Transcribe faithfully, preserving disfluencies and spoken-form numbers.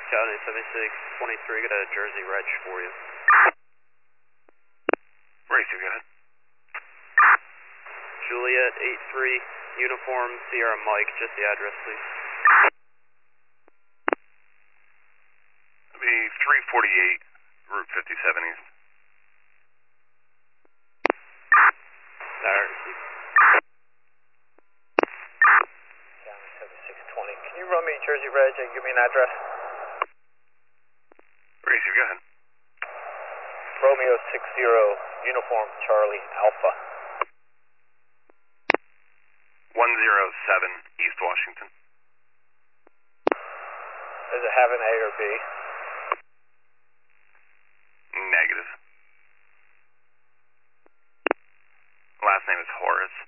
County seventy-six twenty-three, got a Jersey reg for you. Racer, go ahead. Juliet eight three, uniform Sierra Mike, just the address, please. It'll be three forty-eight, Route fifty-seven East. Alright, County seventy-six twenty, can you run me Jersey reg and give me an address? Racer, go ahead. Romeo six zero, uniform Charlie Alpha. one zero seven, East Washington. Does it have an A or B? Negative. Last name is Horace.